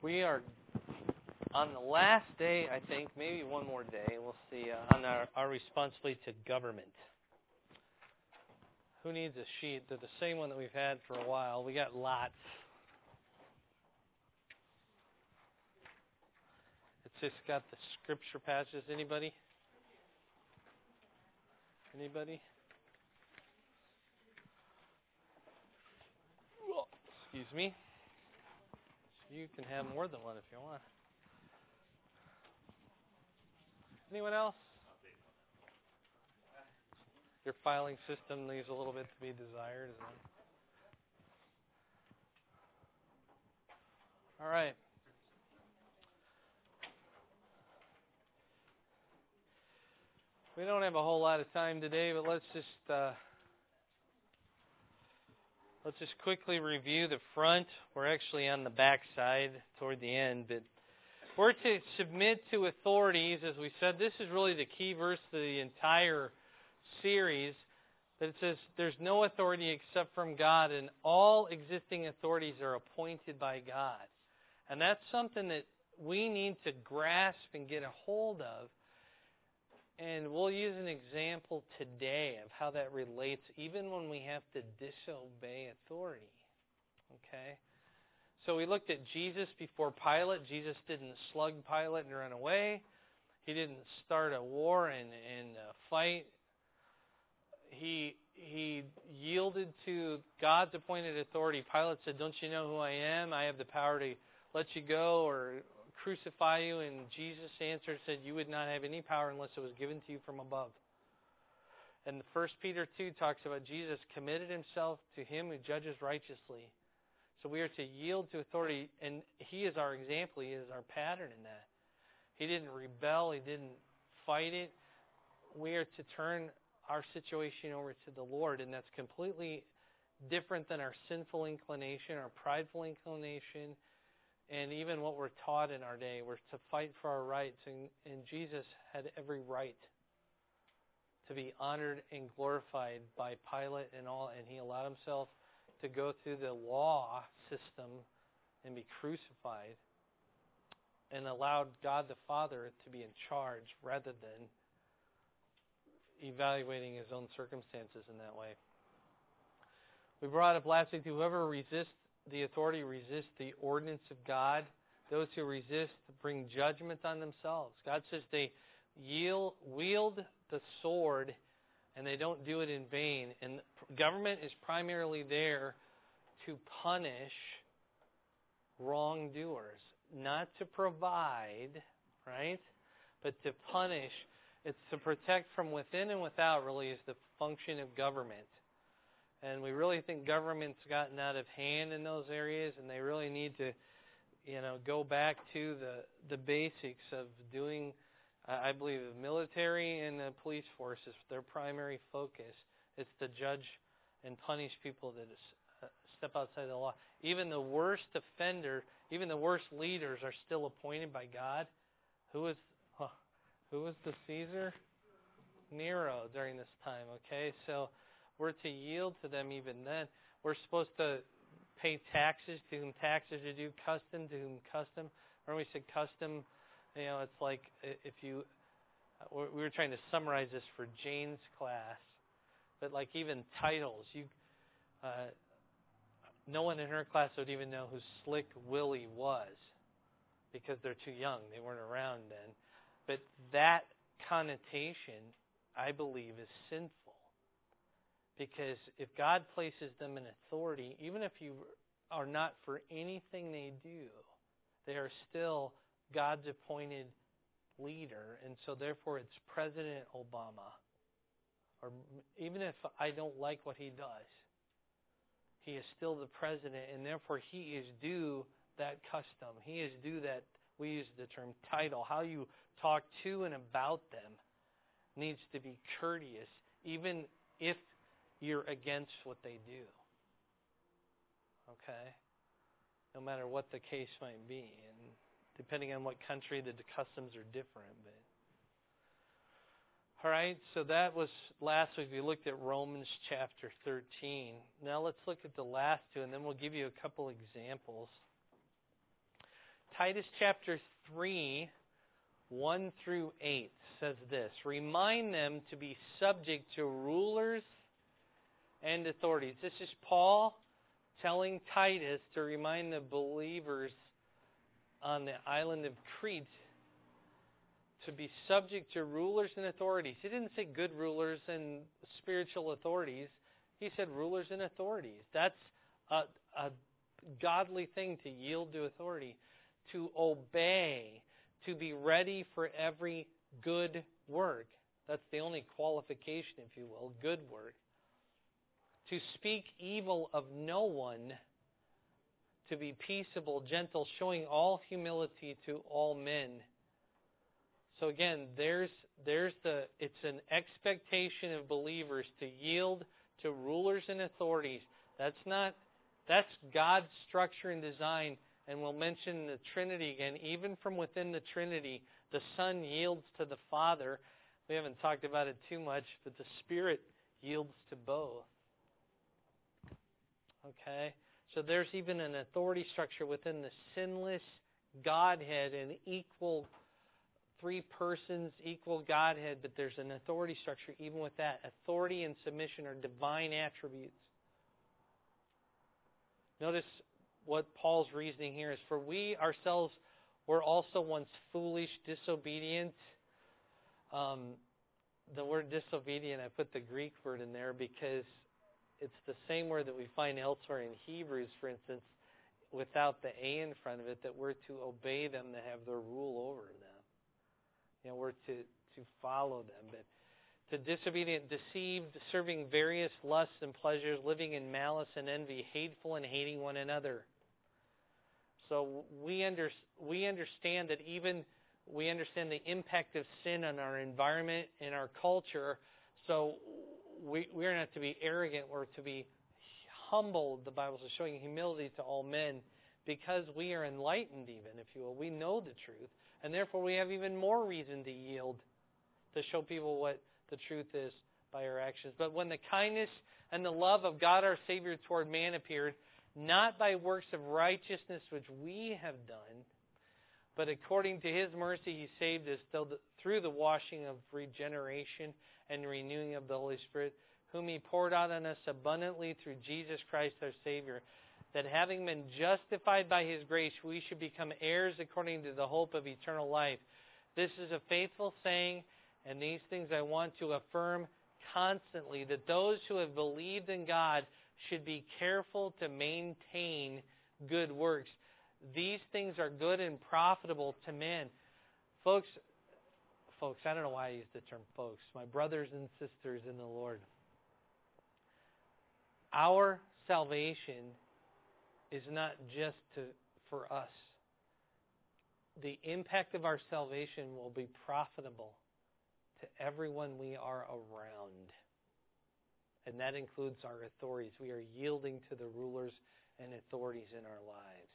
We are on the last day, I think, maybe one more day, we'll see, on our responsibility to government. Who needs a sheet? They're the same one that we've had for a while. We got lots. It's just got the scripture passages. Anybody? Anybody? Excuse me. You can have more than one if you want. Anyone else? Your filing system leaves a little bit to be desired, isn't it? All right. We don't have a whole lot of time today, but let's just quickly review the front. We're actually on the back side toward the end, but we're to submit to authorities. As we said, this is really the key verse to the entire series, that it says there's no authority except from God, and all existing authorities are appointed by God. And that's something that we need to grasp and get a hold of. And we'll use an example today of how that relates even when we have to disobey authority. Okay? So we looked at Jesus before Pilate. Jesus didn't slug Pilate and run away. He didn't start a war and fight. He yielded to God's appointed authority. Pilate said, "Don't you know who I am? I have the power to let you go or crucify you." And Jesus answered, said, "You would not have any power unless it was given to you from above." And the 1 Peter 2 talks about Jesus committed himself to him who judges righteously. So we are to yield to authority, and he is our example. He is our pattern in that. He didn't rebel. He didn't fight it. We are to turn our situation over to the Lord, and that's completely different than our sinful inclination, our prideful inclination, and even what we're taught in our day. We're to fight for our rights, and Jesus had every right to be honored and glorified by Pilate and all, and he allowed himself to go through the law system and be crucified, and allowed God the Father to be in charge rather than evaluating his own circumstances in that way. We brought up last week, whoever resists the authority resists the ordinance of God. Those who resist bring judgment on themselves. God says they wield the sword and they don't do it in vain. And government is primarily there to punish wrongdoers, not to provide, right? But to punish. It's to protect from within and without, really, is the function of government. And we really think government's gotten out of hand in those areas, and they really need to, go back to the basics of doing. I believe the military and the police force is their primary focus. It's to judge and punish people that step outside the law. Even the worst offender, even the worst leaders are still appointed by God. Who was the Caesar? Nero during this time, okay? So we're to yield to them even then. We're supposed to pay taxes to whom taxes are due, custom to whom custom. Or we said custom, it's like if you, we were trying to summarize this for Jane's class, but like even titles, no one in her class would even know who Slick Willie was because they're too young. They weren't around then. But that connotation, I believe, is sinful. Because if God places them in authority, even if you are not for anything they do, they are still God's appointed leader. And so therefore it's President Obama. Or even if I don't like what he does, he is still the president, and therefore he is due that custom. He is due that, we use the term title. How you talk to and about them needs to be courteous, even if you're against what they do. Okay? No matter what the case might be. And depending on what country, the customs are different. But all right, so that was last week. We looked at Romans chapter 13. Now let's look at the last two, and then we'll give you a couple examples. Titus chapter 3, 1 through 8 says this: Remind them to be subject to rulers and authorities. This is Paul telling Titus to remind the believers on the island of Crete to be subject to rulers and authorities. He didn't say good rulers and spiritual authorities. He said rulers and authorities. That's a godly thing, to yield to authority, to obey, to be ready for every good work. That's the only qualification, if you will, good work. To speak evil of no one, to be peaceable, gentle, showing all humility to all men. So again, it's an expectation of believers to yield to rulers and authorities. That's God's structure and design. And we'll mention the Trinity again. Even from within the Trinity, the Son yields to the Father. We haven't talked about it too much, but the Spirit yields to both. Okay? So there's even an authority structure within the sinless Godhead, an equal three persons, equal Godhead, but there's an authority structure even with that. Authority and submission are divine attributes. Notice what Paul's reasoning here is. For we ourselves were also once foolish, disobedient. The word disobedient, I put the Greek word in there because it's the same word that we find elsewhere in Hebrews, for instance, without the A in front of it, that we're to obey them, to have their rule over them. We're to follow them. But to disobedient, deceived, serving various lusts and pleasures, living in malice and envy, hateful and hating one another. So we understand that we understand the impact of sin on our environment and our culture. So we're not to be arrogant. We're to be humble, the Bible says, showing humility to all men, because we are enlightened even, if you will. We know the truth, and therefore we have even more reason to yield, to show people what the truth is by our actions. But when the kindness and the love of God our Savior toward man appeared, not by works of righteousness which we have done, but according to His mercy He saved us through the washing of regeneration and renewing of the Holy Spirit, whom He poured out on us abundantly through Jesus Christ our Savior, that having been justified by His grace, we should become heirs according to the hope of eternal life. This is a faithful saying, and these things I want to affirm constantly, that those who have believed in God should be careful to maintain good works. These things are good and profitable to men. Folks, I don't know why I use the term folks. My brothers and sisters in the Lord. Our salvation is not just for us. The impact of our salvation will be profitable to everyone we are around. And that includes our authorities. We are yielding to the rulers and authorities in our lives.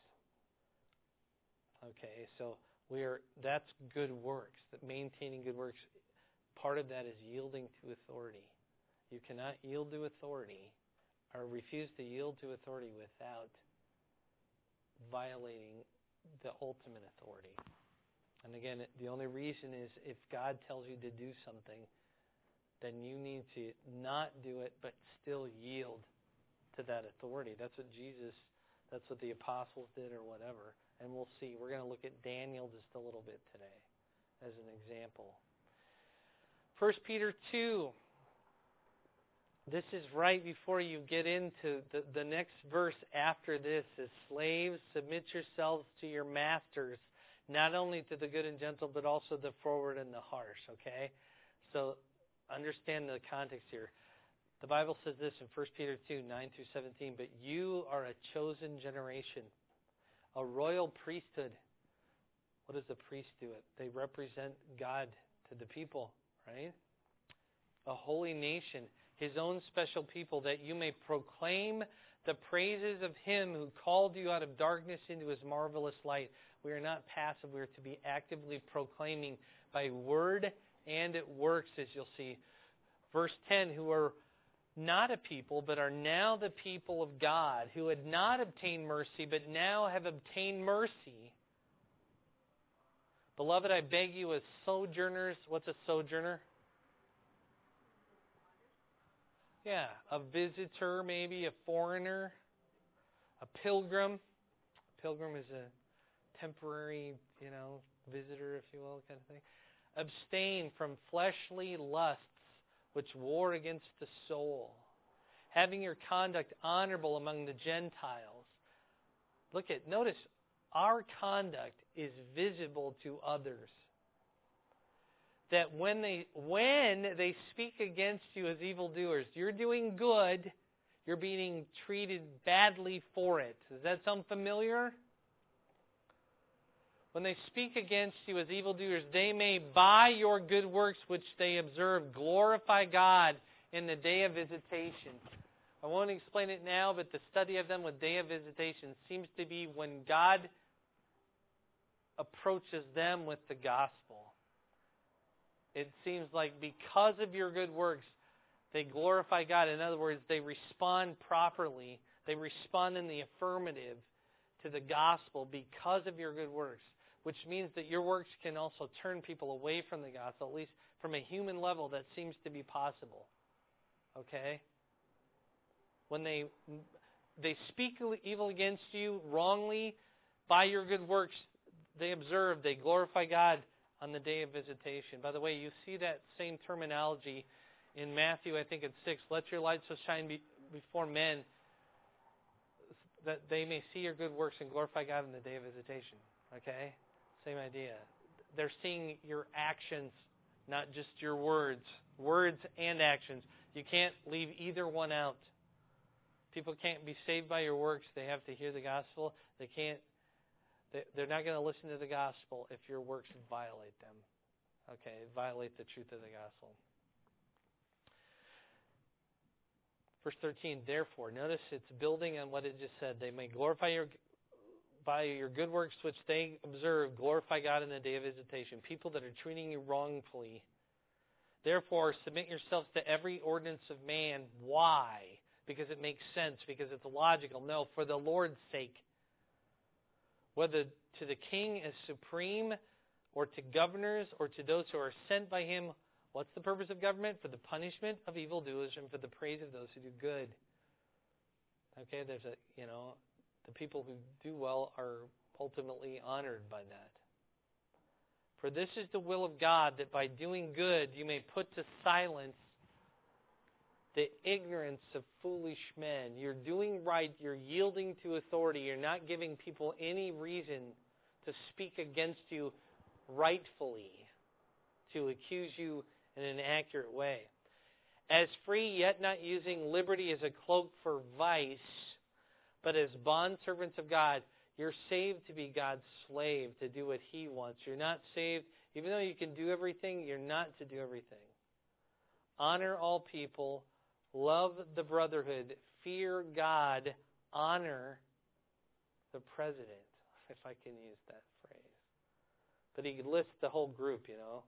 Okay, so that's good works, that maintaining good works. Part of that is yielding to authority. You cannot yield to authority or refuse to yield to authority without violating the ultimate authority. And again, the only reason is if God tells you to do something, then you need to not do it, but still yield to that authority. That's what the apostles did or whatever. And we'll see. We're going to look at Daniel just a little bit today as an example. 1 Peter 2. This is right before you get into the next verse after this. Is slaves, submit yourselves to your masters, not only to the good and gentle, but also the forward and the harsh. Okay? So understand the context here. The Bible says this in 1 Peter 2, 9 through 17. But you are a chosen generation, a royal priesthood. What does the priest do? They represent God to the people, right? A holy nation, His own special people, that you may proclaim the praises of Him who called you out of darkness into His marvelous light. We are not passive. We are to be actively proclaiming by word and at works, as you'll see. Verse 10, who are not a people, but are now the people of God, who had not obtained mercy, but now have obtained mercy. Beloved, I beg you as sojourners. What's a sojourner? Yeah, a visitor, maybe a foreigner, a pilgrim. A pilgrim is a temporary, visitor, if you will, kind of thing. Abstain from fleshly lusts which war against the soul, having your conduct honorable among the Gentiles. Notice, our conduct is visible to others. That when they speak against you as evildoers, you're doing good, you're being treated badly for it. Does that sound familiar? When they speak against you as evildoers, they may, by your good works which they observe, glorify God in the day of visitation. I won't explain it now, but the study of them with day of visitation seems to be when God approaches them with the gospel. It seems like because of your good works, they glorify God. In other words, they respond properly. They respond in the affirmative to the gospel because of your good works, which means that your works can also turn people away from the gospel, at least from a human level that seems to be possible. Okay? When they speak evil against you wrongly, by your good works, they observe, they glorify God on the day of visitation. By the way, you see that same terminology in Matthew, I think it's 6. Let your light so shine before men that they may see your good works and glorify God on the day of visitation. Okay? Same idea. They're seeing your actions, not just your words. Words and actions. You can't leave either one out. People can't be saved by your works. They have to hear the gospel. They're not going to listen to the gospel if your works violate them. Okay, violate the truth of the gospel. Verse 13, therefore, notice it's building on what it just said. They may glorify by your good works which they observe, glorify God in the day of visitation. People that are treating you wrongfully. Therefore, submit yourselves to every ordinance of man. Why? Because it makes sense, because it's logical. No, for the Lord's sake. Whether to the king as supreme, or to governors, or to those who are sent by him. What's the purpose of government? For the punishment of evildoers and for the praise of those who do good. Okay, the people who do well are ultimately honored by that. For this is the will of God, that by doing good you may put to silence the ignorance of foolish men. You're doing right. You're yielding to authority. You're not giving people any reason to speak against you rightfully, to accuse you in an accurate way. As free, yet not using liberty as a cloak for vice, but as bondservants of God. You're saved to be God's slave, to do what He wants. You're not saved, even though you can do everything, you're not to do everything. Honor all people. Love the brotherhood. Fear God. Honor the president, if I can use that phrase. But he lists the whole group,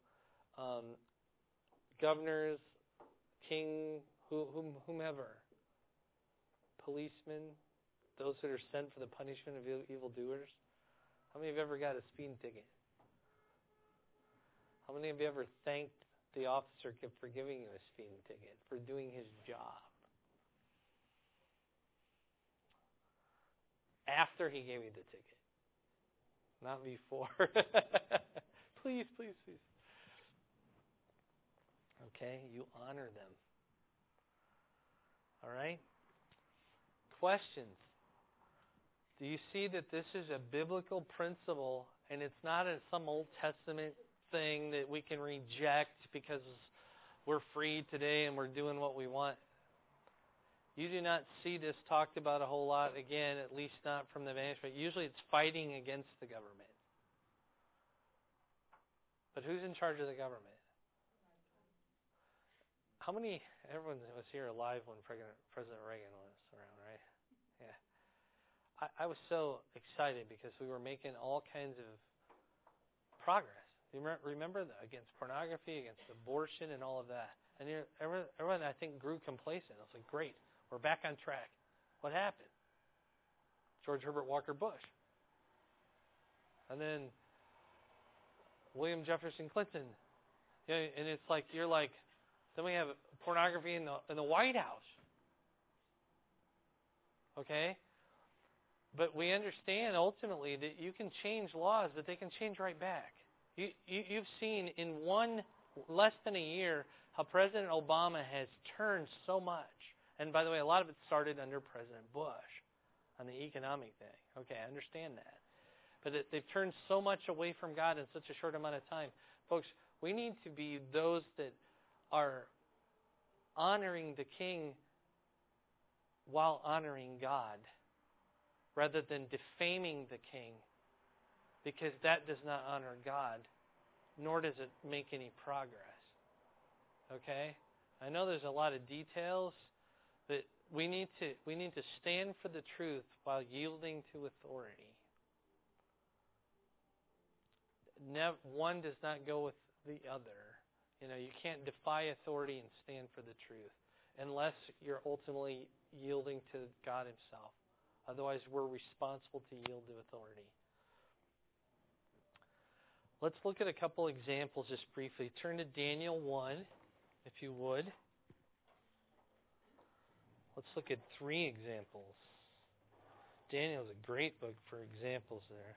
governors, king, whomever. Policemen, those that are sent for the punishment of evildoers. How many of you ever got a speeding ticket? How many of you ever thanked the officer for giving you a speeding ticket, for doing his job? After he gave you the ticket. Not before. Please. Okay, you honor them. All right? Questions. Do you see that this is a biblical principle, and it's not some Old Testament thing that we can reject because we're free today and we're doing what we want? You do not see this talked about a whole lot, again, at least not from the vantage point. Usually it's fighting against the government. But who's in charge of the government? Everyone was here alive when President Reagan was around, right? Yeah. I was so excited because we were making all kinds of progress. You remember against pornography, against abortion, and all of that. And everyone, I think, grew complacent. I was like, great, we're back on track. What happened? George Herbert Walker Bush. And then William Jefferson Clinton. Yeah, and it's like you're like, then we have pornography in the White House. Okay? But we understand ultimately that you can change laws, but they can change right back. You've seen in less than a year how President Obama has turned so much. And by the way, a lot of it started under President Bush on the economic thing. Okay, I understand that. But they've turned so much away from God in such a short amount of time. Folks, we need to be those that are honoring the King while honoring God, rather than defaming the King, because that does not honor God, nor does it make any progress. Okay? I know there's a lot of details, but we need to stand for the truth while yielding to authority. One does not go with the other. You can't defy authority and stand for the truth unless you're ultimately yielding to God Himself. Otherwise, we're responsible to yield to authority. Let's look at a couple examples just briefly. Turn to Daniel 1, if you would. Let's look at 3 examples. Daniel is a great book for examples there.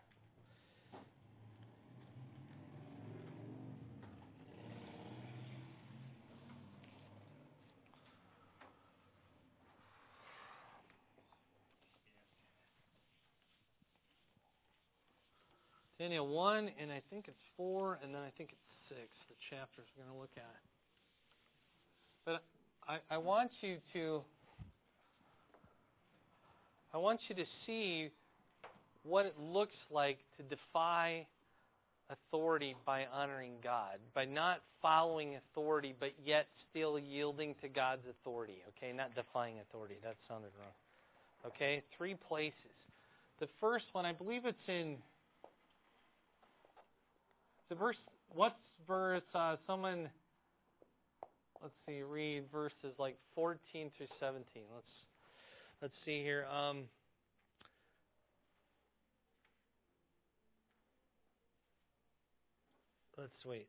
Daniel 1, and I think it's 4, and then I think it's 6, the chapters we're going to look at. But I want you to see what it looks like to defy authority by honoring God, by not following authority, but yet still yielding to God's authority. Okay, not defying authority. That sounded wrong. Okay, 3 places. The first one, I believe it's in the verse. What's verse? Someone, let's see, read verses like 14 through 17. Let's see here. Let's wait.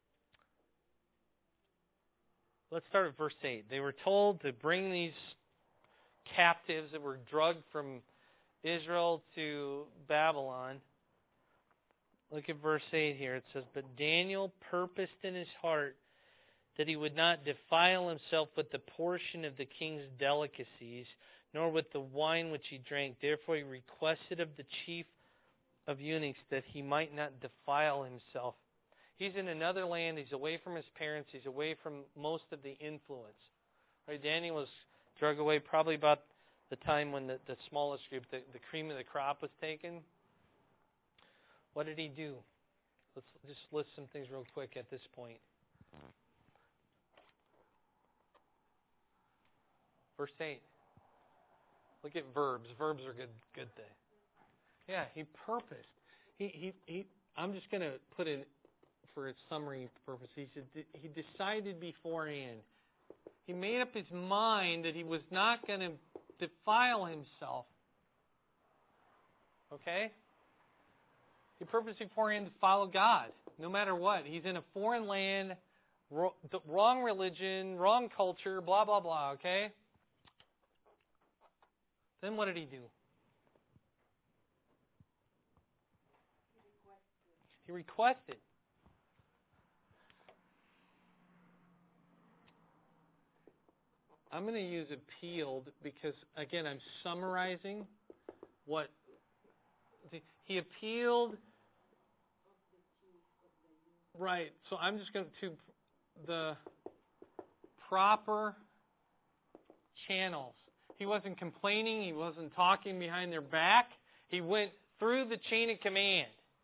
Let's start at verse 8. They were told to bring these captives that were drugged from Israel to Babylon. Look at verse 8 here. It says, "But Daniel purposed in his heart that he would not defile himself with the portion of the king's delicacies, nor with the wine which he drank. Therefore he requested of the chief of eunuchs that he might not defile himself." He's in another land. He's away from his parents. He's away from most of the influence. Right? Daniel was drugged away probably about the time when the smallest group, the cream of the crop, was taken. What did he do? Let's just list some things real quick at this point. Verse 8. Look at verbs. Verbs are good thing. Yeah, he purposed. He I'm just going to put in for a summary purpose. He decided beforehand. He made up his mind that he was not going to defile himself. Okay? He purposed beforehand to follow God, no matter what. He's in a foreign land, wrong religion, wrong culture, blah, blah, blah, okay? Then what did he do? He requested. I'm going to use appealed because, again, I'm summarizing what he appealed. Right. So I'm just going to the proper channels. He wasn't complaining. He wasn't talking behind their back. He went through the chain of command.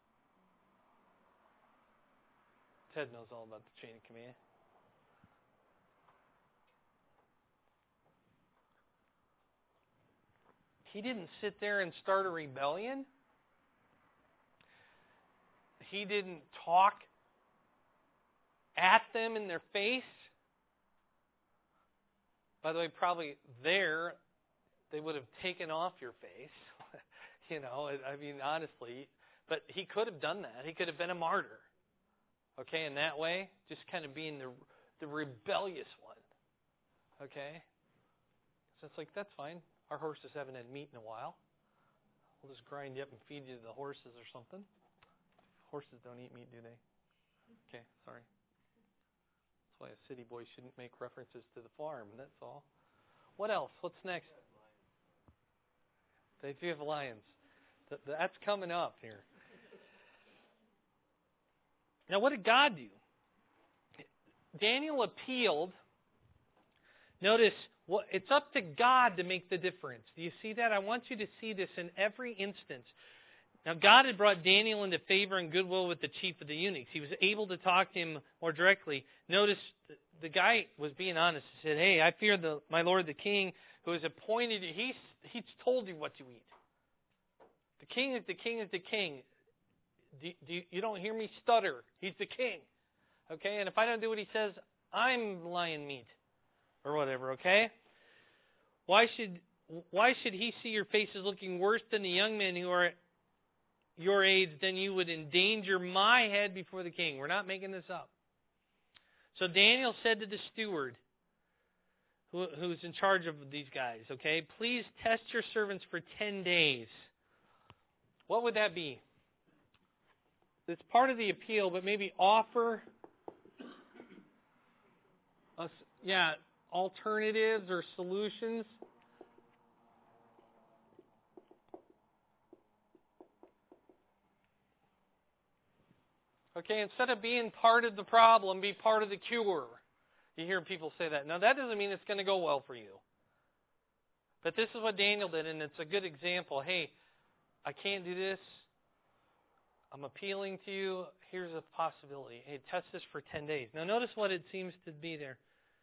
Ted knows all about the chain of command. He didn't sit there and start a rebellion. He didn't talk at them in their face. By the way, probably there, they would have taken off your face. I mean, honestly. But he could have done that. He could have been a martyr. Okay, in that way, just kind of being the rebellious one. Okay? So it's like, that's fine. Our horses haven't had meat in a while. We'll just grind you up and feed you to the horses or something. Horses don't eat meat, do they? Okay, sorry. That's why a city boy shouldn't make references to the farm, that's all. What else? What's next? They do have lions. That's coming up here. Now, what did God do? Daniel appealed. Notice, it's up to God to make the difference. Do you see that? I want you to see this in every instance. Now, God had brought Daniel into favor and goodwill with the chief of the eunuchs. He was able to talk to him more directly. Notice, the guy was being honest. He said, hey, I fear my lord the king, who has appointed you. He's told you what to eat. The king is the king is the king. You don't hear me stutter. He's the king. Okay? And if I don't do what he says, I'm lion meat. Or whatever, okay? Why should he see your faces looking worse than the young men who are your age, then you would endanger my head before the king? We're not making this up. So Daniel said to the steward, who's in charge of these guys, okay, please test your servants for 10 days. What would that be? It's part of the appeal, but maybe offer us, alternatives or solutions. Okay, instead of being part of the problem, be part of the cure. You hear people say that. Now, that doesn't mean it's going to go well for you. But this is what Daniel did, and it's a good example. Hey, I can't do this. I'm appealing to you. Here's a possibility. Hey, test this for 10 days. Now, notice what it seems to be there.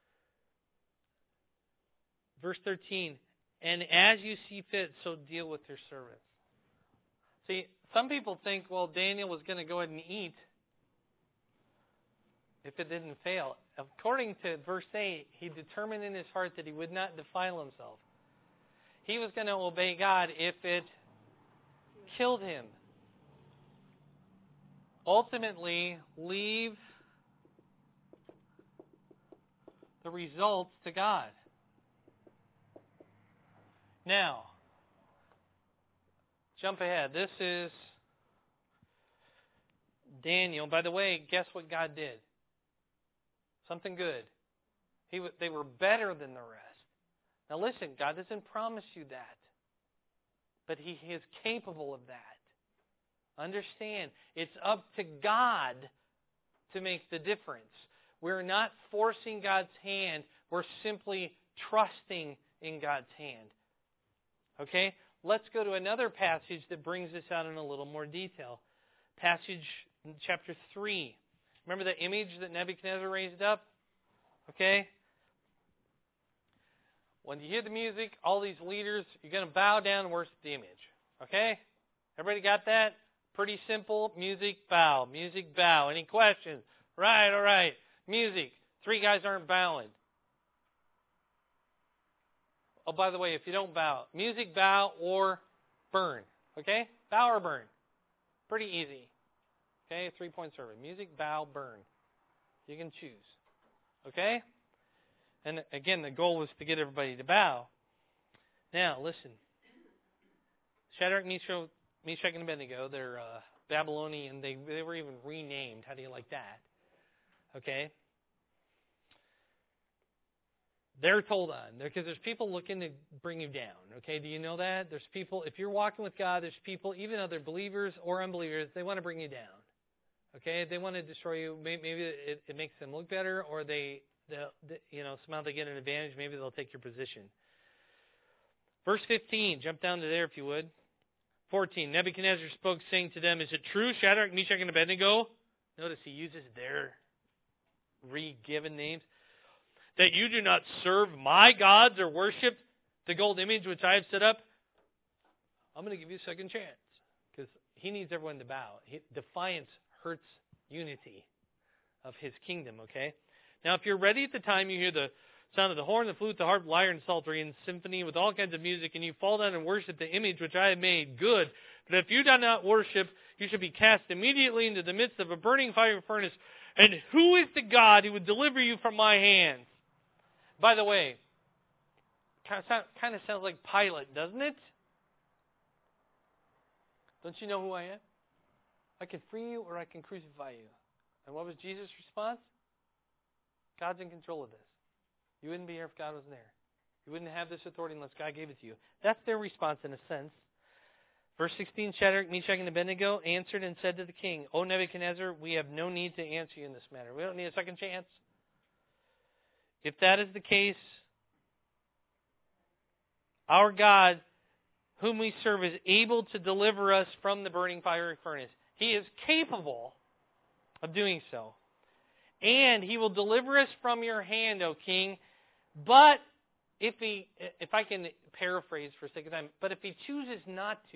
Verse 13, and as you see fit, so deal with your servants. See, some people think, well, Daniel was going to go ahead and eat if it didn't fail. According to verse 8, he determined in his heart that he would not defile himself. He was going to obey God if it killed him. Ultimately, leave the results to God. Now, jump ahead. This is Daniel. By the way, guess what God did? Something good. They were better than the rest. Now listen, God doesn't promise you that. But He is capable of that. Understand, it's up to God to make the difference. We're not forcing God's hand. We're simply trusting in God's hand. Okay? Let's go to another passage that brings this out in a little more detail. Passage in chapter 3. Remember the image that Nebuchadnezzar raised up? Okay? When you hear the music, all these leaders, you're going to bow down and worship the image. Okay? Everybody got that? Pretty simple. Music, bow. Music, bow. Any questions? Right, all right. Music. 3 guys aren't bowing. Oh, by the way, if you don't bow, music, bow, or burn. Okay? Bow or burn. Pretty easy. Okay? 3-point survey. Music, bow, burn. You can choose. Okay? And again, the goal was to get everybody to bow. Now, listen. Shadrach, Meshach, and Abednego, they're Babylonian. They were even renamed. How do you like that? Okay? They're told on. Because there's people looking to bring you down. Okay, do you know that? There's people, if you're walking with God, there's people, even other believers or unbelievers, they want to bring you down. Okay, they want to destroy you. Maybe it makes them look better, or somehow they get an advantage. Maybe they'll take your position. Verse 15, jump down to there if you would. 14, Nebuchadnezzar spoke, saying to them, is it true, Shadrach, Meshach, and Abednego? Notice he uses their re-given names. That you do not serve my gods or worship the gold image which I have set up? I'm going to give you a second chance. Because he needs everyone to bow. Defiance hurts unity of his kingdom, okay? Now, if you're ready at the time you hear the sound of the horn, the flute, the harp, lyre, and psaltery, and symphony with all kinds of music, and you fall down and worship the image which I have made, good. But if you do not worship, you should be cast immediately into the midst of a burning fire furnace. And who is the God who would deliver you from my hands? By the way, kind of sounds like Pilate, doesn't it? Don't you know who I am? I can free you or I can crucify you. And what was Jesus' response? God's in control of this. You wouldn't be here if God was there. You wouldn't have this authority unless God gave it to you. That's their response in a sense. Verse 16, Shadrach, Meshach, and Abednego answered and said to the king, O Nebuchadnezzar, we have no need to answer you in this matter. We don't need a second chance. If that is the case, our God, whom we serve, is able to deliver us from the burning fiery furnace. He is capable of doing so. And He will deliver us from your hand, O king. But if I can paraphrase for a second time, but if He chooses not to,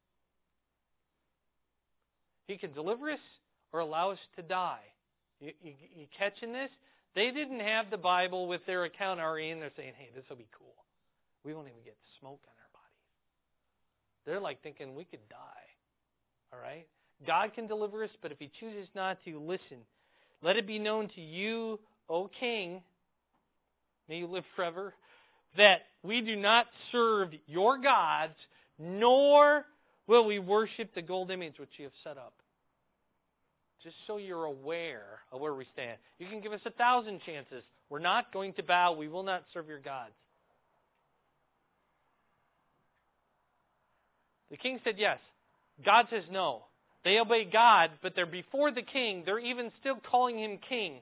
He can deliver us or allow us to die. You catching this? They didn't have the Bible with their account already in there saying, hey, this will be cool. We won't even get smoke on our bodies. They're like thinking we could die. All right? God can deliver us, but if He chooses not to, listen. Let it be known to you, O king, may you live forever, that we do not serve your gods, nor will we worship the gold image which you have set up. Just so you're aware of where we stand. You can give us 1,000 chances. We're not going to bow. We will not serve your gods. The king said yes. God says no. They obey God, but they're before the king. They're even still calling him king.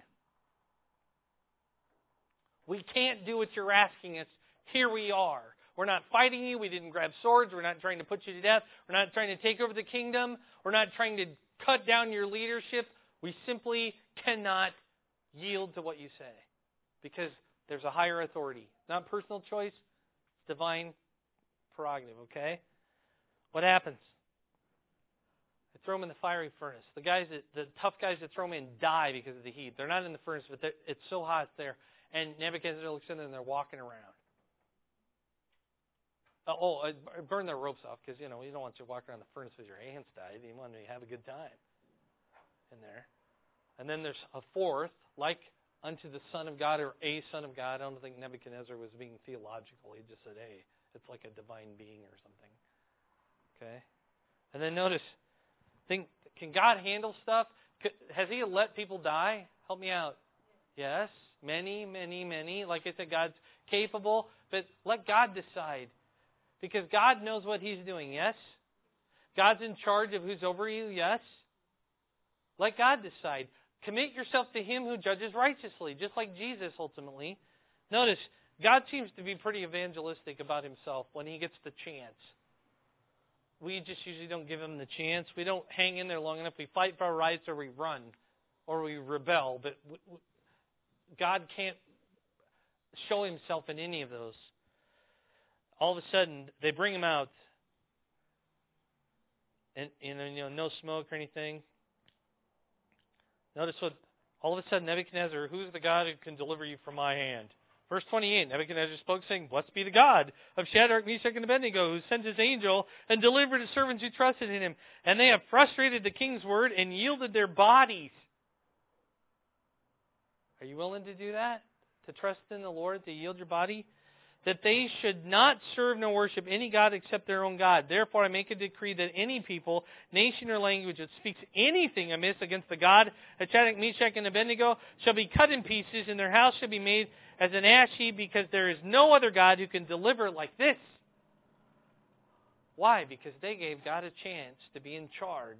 We can't do what you're asking us. Here we are. We're not fighting you. We didn't grab swords. We're not trying to put you to death. We're not trying to take over the kingdom. We're not trying to cut down your leadership. We simply cannot yield to what you say because there's a higher authority. Not personal choice. It's divine prerogative, okay? What happens? They throw them in the fiery furnace. The tough guys that throw them in die because of the heat. They're not in the furnace, but it's so hot there. And Nebuchadnezzar looks in there and they're walking around. Burn their ropes off because, you don't want you to walk around the furnace with your hands tied. You want to have a good time in there. And then there's a fourth, like unto the Son of God or a Son of God. I don't think Nebuchadnezzar was being theological. He just said, hey, it's like a divine being or something. Okay? And then notice, can God handle stuff? Has He let people die? Help me out. Yes. Many, many, many. Like I said, God's capable. But let God decide. Because God knows what He's doing, yes? God's in charge of who's over you, yes? Let God decide. Commit yourself to Him who judges righteously, just like Jesus ultimately. Notice, God seems to be pretty evangelistic about Himself when He gets the chance. We just usually don't give Him the chance. We don't hang in there long enough. We fight for our rights or we run or we rebel. But God can't show Himself in any of those. All of a sudden, they bring Him out, and no smoke or anything. Notice what, all of a sudden, Nebuchadnezzar, who's the God who can deliver you from my hand? Verse 28, Nebuchadnezzar spoke, saying, Blessed be the God of Shadrach, Meshach, and Abednego, who sent His angel and delivered His servants who trusted in Him. And they have frustrated the king's word and yielded their bodies. Are you willing to do that? To trust in the Lord, to yield your body? That they should not serve nor worship any god except their own God. Therefore I make a decree that any people, nation, or language that speaks anything amiss against the God of Shadrach, Meshach, and Abednego shall be cut in pieces, and their house shall be made as an ash heap, because there is no other God who can deliver like this. Why? Because they gave God a chance to be in charge.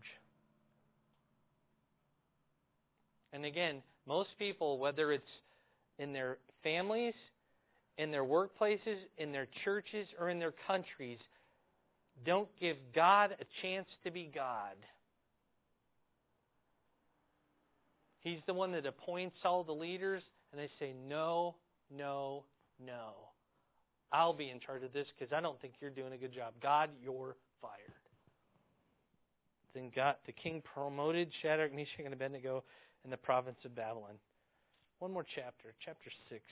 And again, most people, whether it's in their families, in their workplaces, in their churches, or in their countries, don't give God a chance to be God. He's the one that appoints all the leaders, and they say, no, no, no. I'll be in charge of this because I don't think you're doing a good job. God, you're fired. Then the king promoted Shadrach, Meshach, and Abednego in the province of Babylon. One more chapter, chapter 6.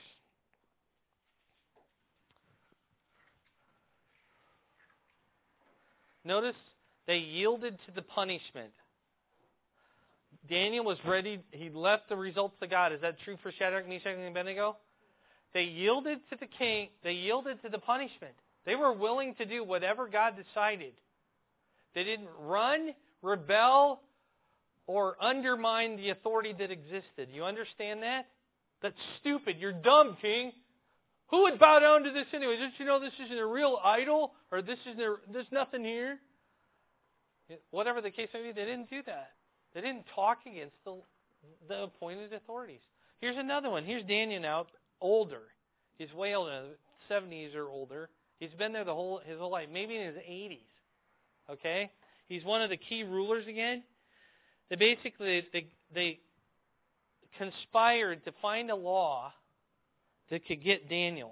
Notice they yielded to the punishment. Daniel was ready. He left the results to God. Is that true for Shadrach, Meshach, and Abednego? They yielded to the king. They yielded to the punishment. They were willing to do whatever God decided. They didn't run, rebel, or undermine the authority that existed. You understand that? That's stupid. You're dumb, king. Who would bow down to this anyway? Don't you know this isn't a real idol? Or there's nothing here? Whatever the case may be, they didn't do that. They didn't talk against the appointed authorities. Here's another one. Here's Daniel now, older. He's way older, 70s or older. He's been there his whole life, maybe in his 80s. Okay? He's one of the key rulers again. They basically they conspired to find a law that could get Daniel.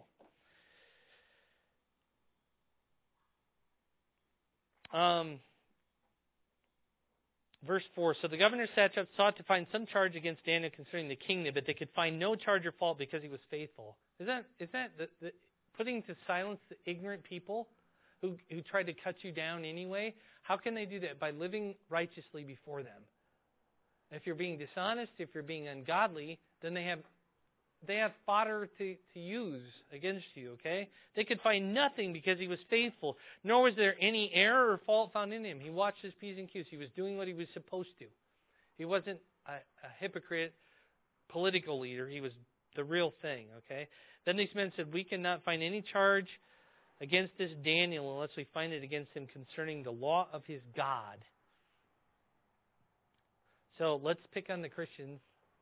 Verse 4, so the governor satrap sought to find some charge against Daniel concerning the kingdom, but they could find no charge or fault because he was faithful. Is that the putting to silence the ignorant people who tried to cut you down anyway? How can they do that? By living righteously before them. If you're being dishonest, if you're being ungodly, then they have fodder to use against you, okay? They could find nothing because he was faithful, nor was there any error or fault found in him. He watched his P's and Q's. He was doing what he was supposed to. He wasn't a hypocrite political leader. He was the real thing, okay? Then these men said, we cannot find any charge against this Daniel unless we find it against him concerning the law of his God. So let's pick on the Christians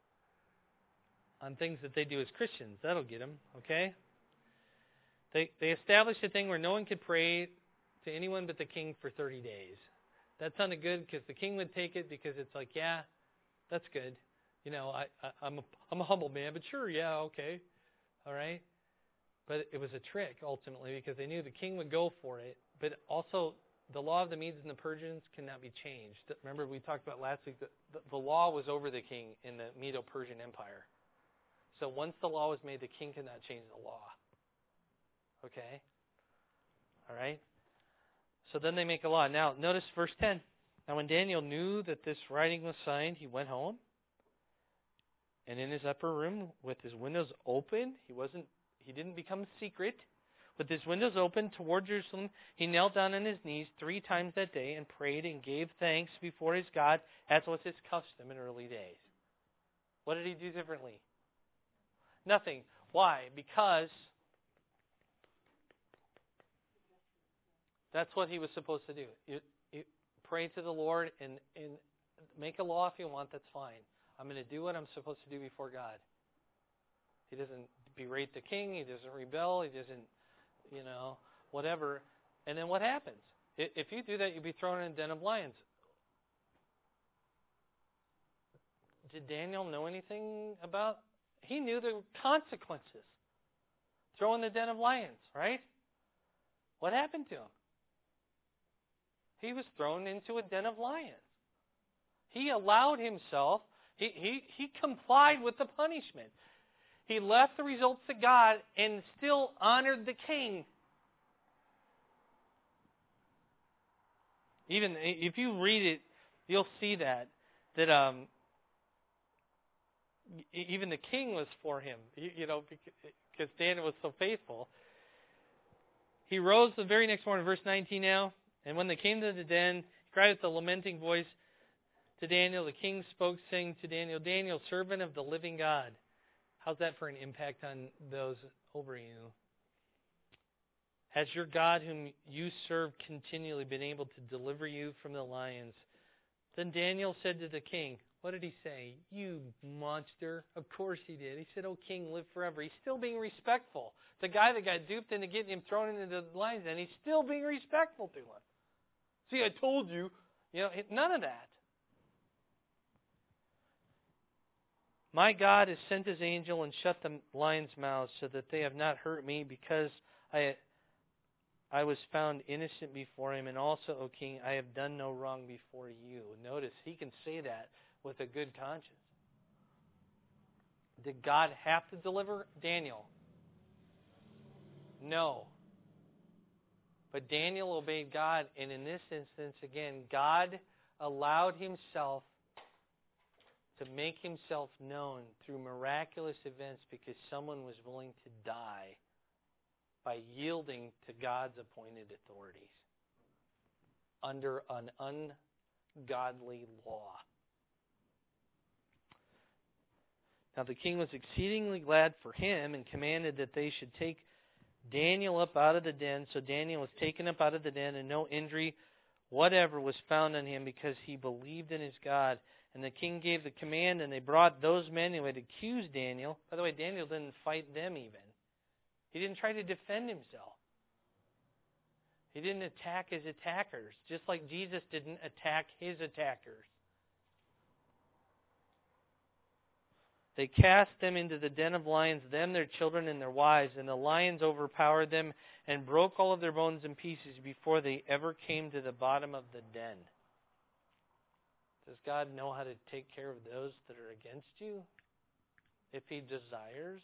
on things that they do as Christians. That'll get them, okay? They established a thing where no one could pray to anyone but the king for 30 days. That sounded good because the king would take it because it's like, yeah, that's good. You know, I'm a humble man, but sure, yeah, okay, all right. But it was a trick ultimately because they knew the king would go for it. But also, the law of the Medes and the Persians cannot be changed. Remember, we talked about last week that the law was over the king in the Medo-Persian Empire. So once the law was made, the king could not change the law. Okay? All right? So then they make a law. Now, notice verse 10. Now, when Daniel knew that this writing was signed, he went home. And in his upper room, with his windows open, he didn't become secret. With his windows open toward Jerusalem, he knelt down on his knees 3 times that day and prayed and gave thanks before his God, as was his custom in early days. What did he do differently? Nothing. Why? Because that's what he was supposed to do. You pray to the Lord and make a law if you want, that's fine. I'm going to do what I'm supposed to do before God. He doesn't berate the king. He doesn't rebel. He doesn't, whatever. And then what happens? If you do that, you'll be thrown in a den of lions. Did Daniel know anything about? He knew the consequences. Thrown in the den of lions, right? What happened to him? He was thrown into a den of lions. He allowed himself, he complied with the punishment. He left the results to God and still honored the king. Even if you read it, you'll see that even the king was for him, because Daniel was so faithful. He rose the very next morning, verse 19 now, and when they came to the den, he cried with a lamenting voice to Daniel. The king spoke, saying to Daniel, Daniel, servant of the living God. How's that for an impact on those over you? Has your God, whom you serve continually, been able to deliver you from the lions? Then Daniel said to the king, what did he say? You monster. Of course he did. He said, oh, king, live forever. He's still being respectful. The guy that got duped into getting him thrown into the lions, and he's still being respectful to him. See, I told you. None of that. My God has sent his angel and shut the lions' mouths so that they have not hurt me, because I was found innocent before him, and also, O king, I have done no wrong before you. Notice, he can say that with a good conscience. Did God have to deliver Daniel? No. But Daniel obeyed God, and in this instance, again, God allowed himself to make himself known through miraculous events because someone was willing to die by yielding to God's appointed authorities under an ungodly law. Now the king was exceedingly glad for him and commanded that they should take Daniel up out of the den. So Daniel was taken up out of the den, and no injury whatever was found on him because he believed in his God. And the king gave the command, and they brought those men who had accused Daniel. By the way, Daniel didn't fight them even. He didn't try to defend himself. He didn't attack his attackers, just like Jesus didn't attack his attackers. They cast them into the den of lions, them, their children, and their wives, and the lions overpowered them and broke all of their bones in pieces before they ever came to the bottom of the den. Does God know how to take care of those that are against you if He desires?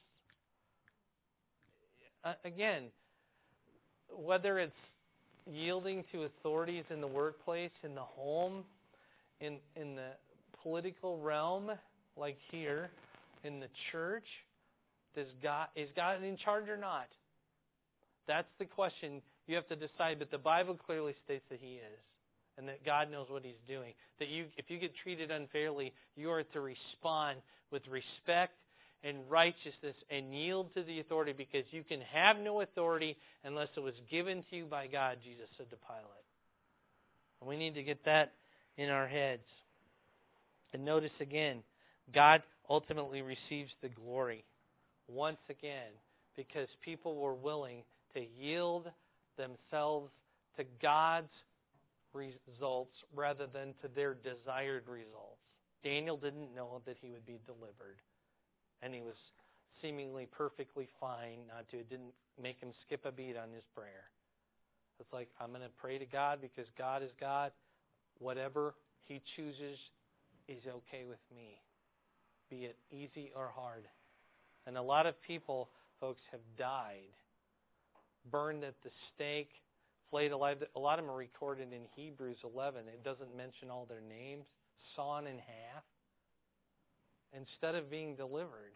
Again, whether it's yielding to authorities in the workplace, in the home, in the political realm, like here, in the church, is God in charge or not? That's the question you have to decide. But the Bible clearly states that He is, and that God knows what He's doing. That if you get treated unfairly, you are to respond with respect and righteousness and yield to the authority, because you can have no authority unless it was given to you by God, Jesus said to Pilate. And we need to get that in our heads. And notice again, God ultimately receives the glory once again because people were willing to yield themselves to God's results rather than to their desired results. Daniel didn't know that he would be delivered, and he was seemingly perfectly fine not to. It didn't make him skip a beat on his prayer. It's like, I'm going to pray to God because God is God. Whatever He chooses is okay with me, be it easy or hard. And a lot of people, folks, have died, burned at the stake, flayed alive. A lot of them are recorded in Hebrews 11. It doesn't mention all their names. Sawn in half. Instead of being delivered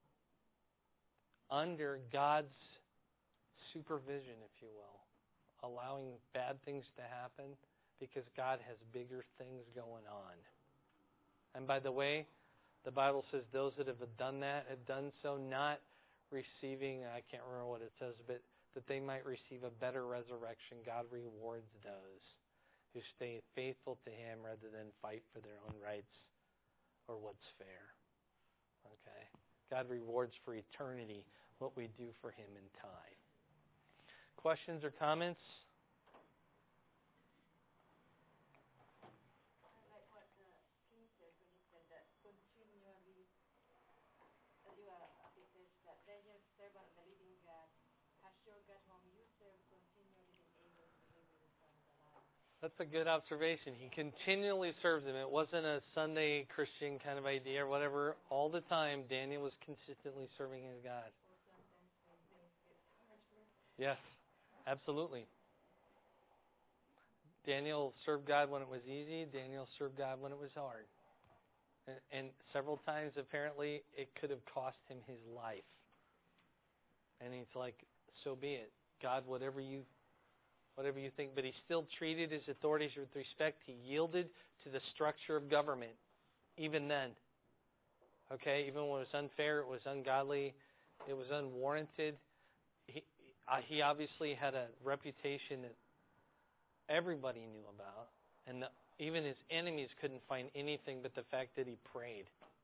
under God's supervision, if you will, allowing bad things to happen because God has bigger things going on. And by the way, the Bible says those that have done that have done so not receiving, I can't remember what it says, but that they might receive a better resurrection. God rewards those who stay faithful to Him rather than fight for their own rights or what's fair. Okay? God rewards for eternity what we do for Him in time. Questions or comments? That's a good observation. He continually serves Him. It wasn't a Sunday Christian kind of idea or whatever. All the time, Daniel was consistently serving his God. Yes, absolutely. Daniel served God when it was easy. Daniel served God when it was hard. And several times, apparently, it could have cost him his life. And he's like, so be it. God, whatever you think. But he still treated his authorities with respect. He yielded to the structure of government, even then. Okay, even when it was unfair, it was ungodly, it was unwarranted. He obviously had a reputation that everybody knew about. And even his enemies couldn't find anything but the fact that he prayed.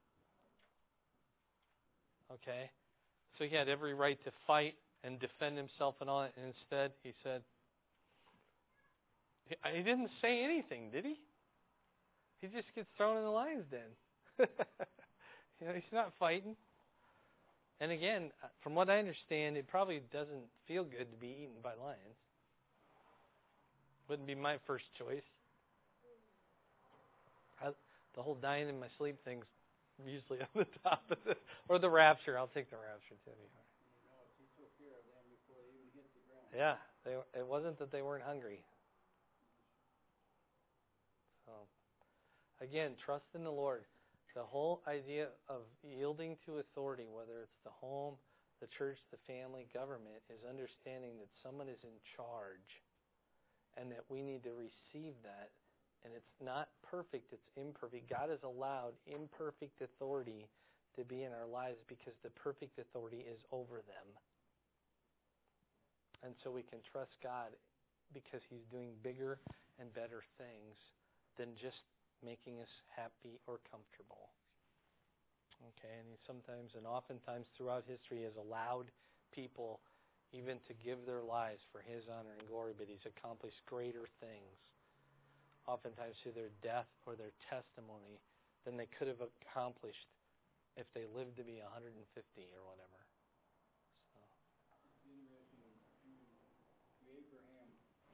Okay? So he had every right to fight and defend himself and all that. And instead, he said, he didn't say anything, did he? He just gets thrown in the lion's den. He's not fighting. And again, from what I understand, it probably doesn't feel good to be eaten by lions. Wouldn't be my first choice. The whole dying in my sleep thing's usually on the top of it. Or the rapture. I'll take the rapture too. Yeah, it wasn't that they weren't hungry. So, again, trust in the Lord. The whole idea of yielding to authority, whether it's the home, the church, the family, government, is understanding that someone is in charge and that we need to receive that. And it's not perfect, it's imperfect. God has allowed imperfect authority to be in our lives because the perfect authority is over them. And so we can trust God because He's doing bigger and better things than just making us happy or comfortable. Okay, and He sometimes and oftentimes throughout history has allowed people even to give their lives for His honor and glory, but He's accomplished greater things, oftentimes through their death or their testimony, than they could have accomplished if they lived to be 150 or whatever. So. It's interesting. To Abraham,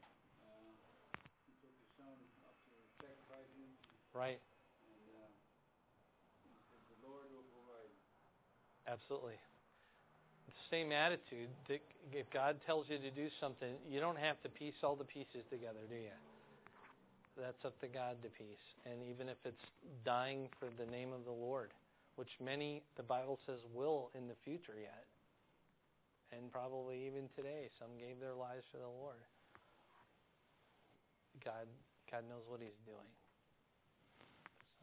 he took his son up to sacrifice him. Right. And he said, "The Lord will provide." Absolutely. The same attitude that if God tells you to do something, you don't have to piece all the pieces together, do you? That's up to God to piece. And even if it's dying for the name of the Lord, which many, the Bible says, will in the future yet. And probably even today, some gave their lives for the Lord. God knows what He's doing. So,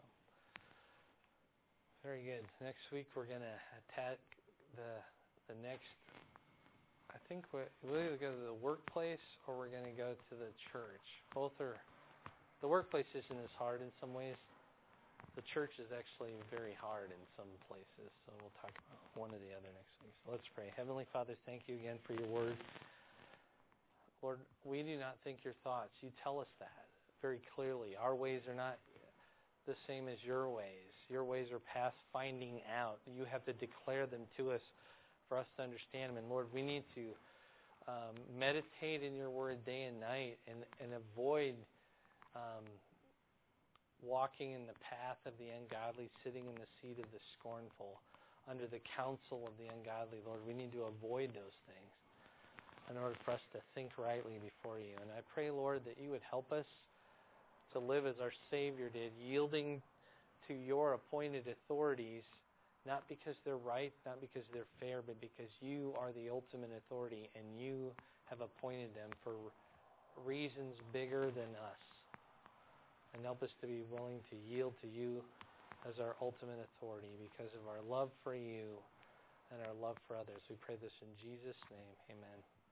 very good. Next week we're going to attack the next. I think we'll either go to the workplace or we're going to go to the church. Both are. The workplace isn't as hard in some ways. The church is actually very hard in some places. So we'll talk about one or the other next week. So let's pray. Heavenly Father, thank you again for your word. Lord, we do not think your thoughts. You tell us that very clearly. Our ways are not the same as your ways. Your ways are past finding out. You have to declare them to us for us to understand them. And Lord, we need to meditate in your word day and night and avoid walking in the path of the ungodly, sitting in the seat of the scornful, under the counsel of the ungodly. Lord, we need to avoid those things in order for us to think rightly before you. And I pray, Lord, that you would help us to live as our Savior did, yielding to your appointed authorities, not because they're right, not because they're fair, but because you are the ultimate authority and you have appointed them for reasons bigger than us. And help us to be willing to yield to you as our ultimate authority because of our love for you and our love for others. We pray this in Jesus' name. Amen.